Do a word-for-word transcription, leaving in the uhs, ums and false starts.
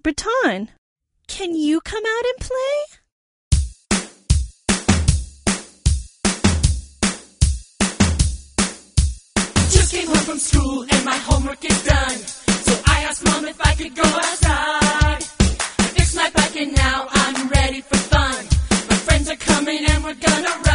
Breton, can you come out and play? Just came home from school and my homework is done. So I asked Mom if I could go outside. I fixed my bike and now I'm ready for fun. My friends are coming and we're gonna ride.